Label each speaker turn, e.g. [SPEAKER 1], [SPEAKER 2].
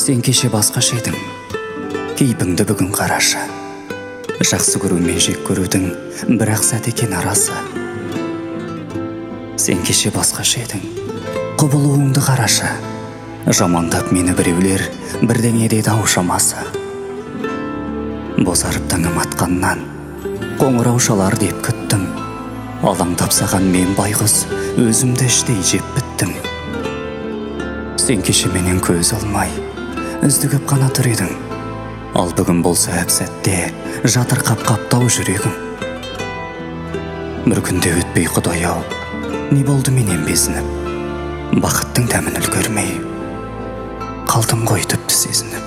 [SPEAKER 1] Сен кеше басқаша едің, кейпіңді бүгін қарашы. Жақсы көру мен жек көрудің бір-ақ сәт екен арасы. Сен кеше басқаша едің, құбылуыңды қарашы. Жамандап мені біреулер бірдеңе деді ау шамасы. Бозарып таңым атқаннан қоңырау шалар деп күттім. Алаңдап саған мен байғұс өзімді іштей жеп біттім. Сен кеше менен көз алмай үздігіп қана тұр едің. Ал бүгін болса әп сәтте жатырқап қаптау жүрегім. Бір күнде өтпей Құдай-ау, не болды менен безініп, бақыттың дәмін үлгермей қалдым ғой тіпті сезініп.